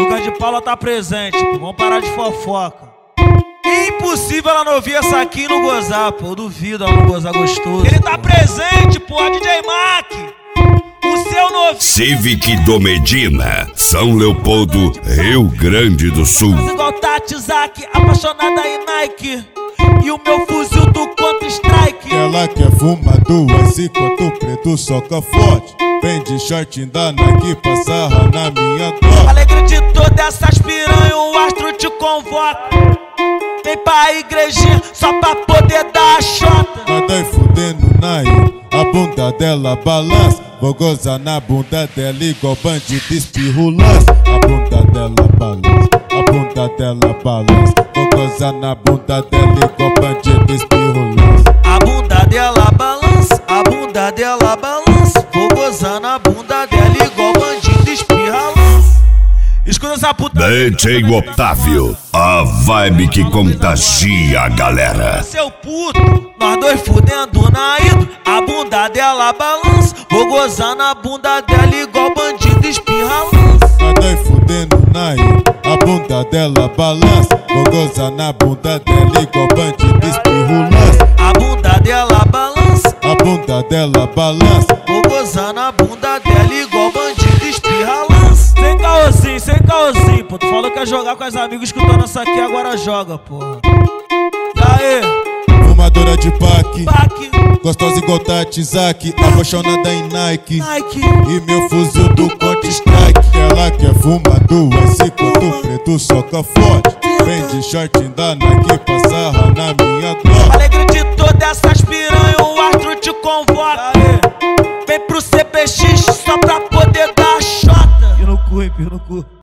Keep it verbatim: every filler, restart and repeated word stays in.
Lucas de Paula tá presente, pô. Vamos parar de fofoca. É impossível ela não ouvir essa aqui e não gozar, pô. Eu duvido ela não gozar gostoso. Ele tá presente, pô. D J Mac. O seu novinho. Civic do Medina, São Leopoldo, Rio Grande do Sul. Igual Tati Zaki, apaixonada em Nike. E o meu fuzil do Counter Strike. Ela quer fumar duas enquanto o preto soca forte. Vem de short da Nike pra sarra na minha Glock. Alegre de todas essas piranha, o astro te convoca. Vem pra igrejinha só pra poder dar a xota. Nada fudendo na ilha, a bunda dela balança. Vou gozar na bunda dela igual bandido espirro lança. A bunda dela balança, a bunda dela balança. Vou gozar na bunda dela igual bandido espirro lança. A bunda dela balança, a bunda dela balança. Vou gozar na bunda dela igual bandido espirra lança. Escuta essa puta. D J Otávio, a vibe que contagia a galera. Seu puto, nós dois fudendo na hidro. A bunda dela balança. Vou gozar na bunda dela igual bandido espirra lança. Nada fudendo na ilha, a bunda dela balança. Vou gozar na bunda dela igual bandido espirro lança. A bunda dela balança, a bunda dela balança. Vou gozar na bunda dela igual bandido espirra lança. Sem caôzinho, sem caôzinho, pô. Tu falou que ia jogar com as amigos escutando essa aqui, agora joga, porra. E aí? Fumadora de pack, Pack. Gostosa igual Tati Zaki, apaixonada em Nike. Nike. E meu fuzil do Counter Strike. Ela quer fumar duas enquanto o preto soca forte. Vem de short da Nike pra sarra na minha Glock. Alegre de todas essas piranha, o astro te convoca. Vem pro C P X só pra poder dar a xota. E no cu, hein, no cu.